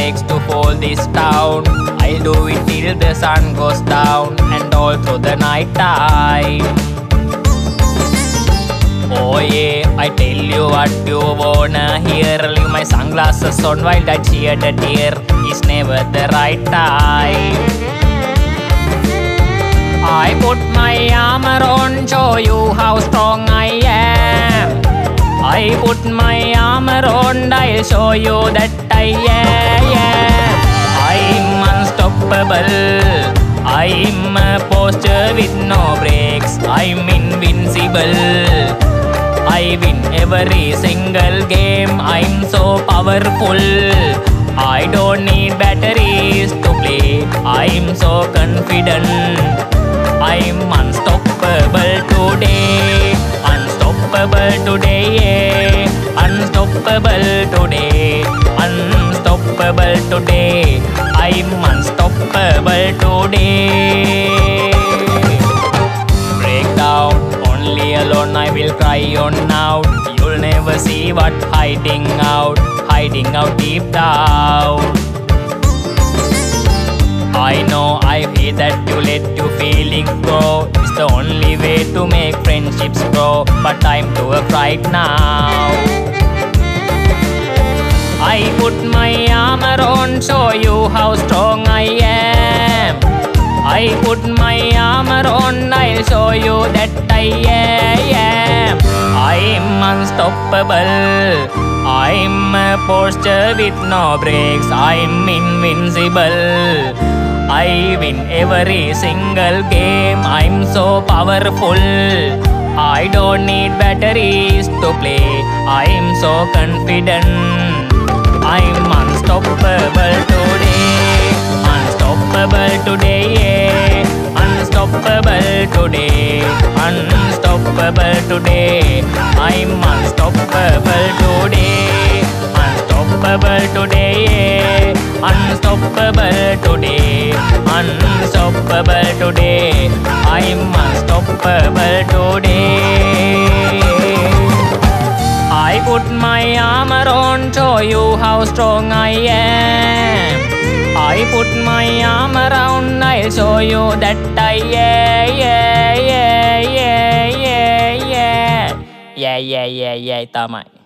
takes to fall this town. I'll do it till the sun goes down and all through the night time. Oh yeah, I tell you what you wanna hear. Leave my sunglasses on while I shed a tear. It's never the right time. I put my armor on, show you how strong I am. I put my armor on, I'll show you that I am. I'm unstoppable. I'm a poster with no brakes. I'm invincible. I win every single game. I'm so powerful. I don't need batteries to play. I'm so confident. I'm unstoppable today. Unstoppable today, yeah. Unstoppable today. Unstoppable today. I'm unstoppable today. Breakdown, only alone I will cry on out. You'll never see what hiding out deep down. I know I feel that you let your feelings grow. It's the only way to make friendships grow. But time to work right now. I put my armor on, show you how strong I am. I put my armor on, I'll show you that I am. I'm unstoppable. I'm a poster with no brakes. I'm invincible. I win every single game. I'm so powerful. I don't need batteries to play. I'm so confident. I'm unstoppable today. Unstoppable today, yeah. Unstoppable today. Unstoppable today. I'm unstoppable today. Unstoppable today, yeah. Unstoppable today. Unstoppable today. I'm unstoppable today. I put my armor on, show you how strong I am. I put my arm around, I'll show you that I yeah. Tamai.